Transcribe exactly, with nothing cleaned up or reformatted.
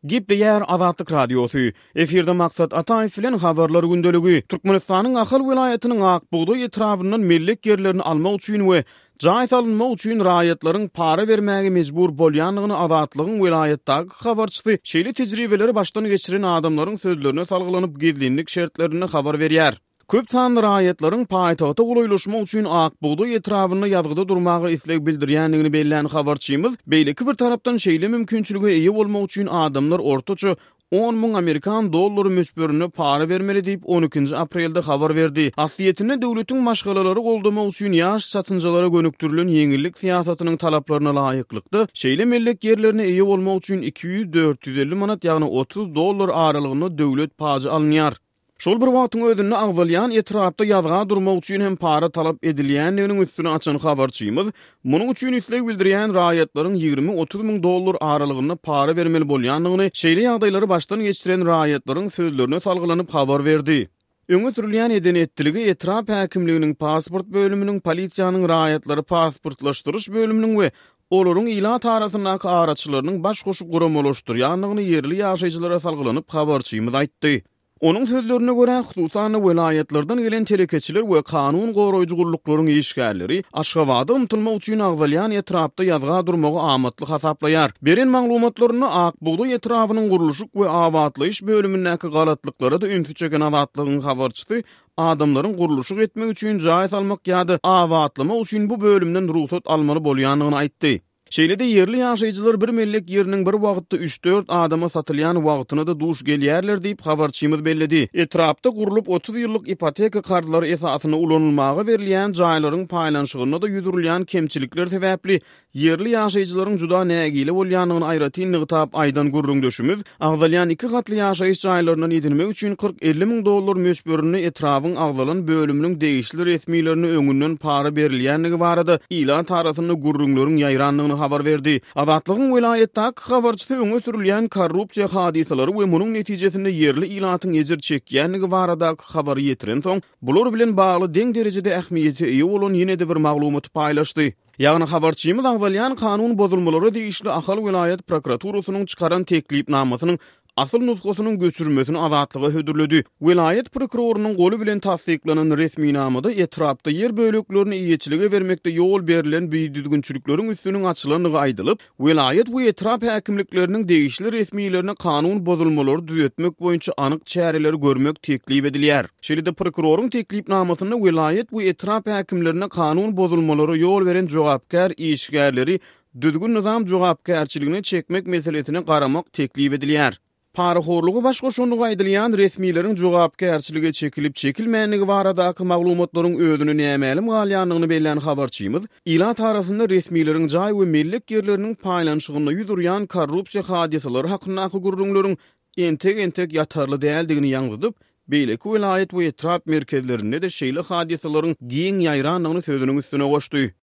Gipleyer Azatlyk Radiosu. Efirde maksat Ataýew bilen habarlar gündeligi. Türkmenistanyň Akyl vilayatynyň Akbuğda etrafyndan millik yerlerini almak üçin we jaý salynmak üçin raýatlaryň para bermäge mejbur bolýanlygyny Azatlygyň vilayatdaky habarçysy şeýle tejribeleri başdan geçiren adamlaryň sözlerine salgylanyp gizlinlik şertlerini habar berýär. Köp sanly raýatlaryň paýtagta gulaýlaşmak üçin Akbuğda etrafynda ýazgyda durmagy isleg bildirýändigini belläň habarçymyz beýleki bir tarapdan şeýle mümkinçiligi eýe bolmak üçin adamlar ortaça on müň Amerikan dollary mösbörüne para bermeli diýip on ikinji aprelde habar berdi. Asliyetinde döwletiň maşgalalary goldamak üçin ýaş satynjalara gönüktirilen ýeňillik siýasatynyň talaplaryna laýyklykda şeýle millik yerlerine eýe bolmak üçin iki yüz dört yüz elli manat ýagny otuz dollar aralygynda döwlet pajy alınýar. Şol bir wagtyň özünde agzalyan etrapda ýazga durmak üçin hem para talap edilýändiginiň üstüne açan habarçymyz, munyň üçin isleg bildirýän raýatlaryň ýygrimi otuz müň dollar aralygynda para bermeli bolýanlygyny, şeýle ýagdaýlary başdan geçiren raýatlaryň sözlerine salgylanyp habar berdi. Öňe sürilýän edenetdiligi etrap häkimliginiň pasport bölüminiň, polisiýanyň raýatlary pasportlaşdyryş bölüminiň we olaryň ila tarapyndaky araçylarynyň baş goşup guramolaşdyrýanlygyny yerli ýaşaýjylara salgylanyp habarçymyz aýtdy. Onun sözlerine göre hususan vilayetlerden gelen telekeçiler ve kanun goraýjy guruluklaryň işgärleri Aşgabatda umtulmak üçin agzalyan etrapda ýazga durmagy amatly hasaplaýar. Beren maglumatlaryny Akbuğda etrafynyň guruluşyk we awatlaýyş bölümindäki galatlyklary da ünsü çeken Azatlygyň habarçysy adamlaryň guruluşyk etmek üçin jaý salmak ýa-da awatlamak üçin bu bölümden ruhsat almaly bolýanlygyny aýtdy. Şeýle-de yerli ýaşaýjylar bir millik ýeriniň bir wagtda üç dört adama satylýan wagtyna da duş gelýärler diýip habarçymyz belledi. Etrapda gurulup otuz ýyllyk ipoteka kartlary esasyna ulanylmagy berilýän jaýlaryň paýlanşygyna da ýüdürilýän kemçilikler sebäpli yerli ýaşaýjylaryň juda nägili bolýanlygyny aýratynlygy tap aýdan gurrundyşymyz, agzalyan iki gatly ýaşaýyş jaýlarynyň edinmek üçin kırk elli müň dollar mösbörüni etrafyň agzalan bölüminiň degişli resmiýlerini öňünden para berilýändigi barada ila tarapyny gurrunlaryň ýaýranlygyny habar berdi. Azatlygyň vilayatdaky habarçysy öňe sürilýän korrupsiýa hadisalary we munyň netijesinde yerli ilatyň ejir çekýändigi baradaky habary ýetiren soň bular bilen bagly deň derejede ähmiýeti eýe bolan ýene-de bir maglumaty paýlaşdy. Ýagny habarçymyz agzalyan kanun bozulmalary diýişli Akyl vilayat prokuraturasynyň çykaran teklipnamasynyň asıl nusgasynyň göçürmesini Azatlyga hödürledi. Vilayat prokurorunyň goly bilen tasdiklanan resmiýnamada etrapda yer böleklerini iýeçilige bermekde ýol berilen beýdüdgünçülikleriň üstüniň açylanlygy aýdylyp, vilayat bu etrap häkimlikleriniň degişli resmiýlerine kanun bozulmalary düzetmek boýunça anyk çäreler görmek teklip edilýär. Şeýle-de prokuroruň teklipnamasynda vilayat bu etrap häkimlerine kanun bozulmalary ýol beren jogapkar işgärleri düzgün nizam jogapkärçiligini çekmek meselesine garamak teklip edilýär. Paraxorlugy baş goşunlygy aýdylýan resmiýleriň jogapkärçiligi çekilip çekilmänligi baradaky maglumatlaryň özüni nämelim galýanlygyny belläň habarçymyz, ila tarapynda resmiýleriň jaý we millik yerleriniň paýlanşygyna ýüdürýän korrupsiýa hadisalary hakyndaky gurrunlaryň entek-entek ýatarly däldigini ýaňydyp, beýleki vilayat we etrap merkezlerinde de şeýle hadisalaryň giň ýaýranlygyny sözüniň üstüne goşdy.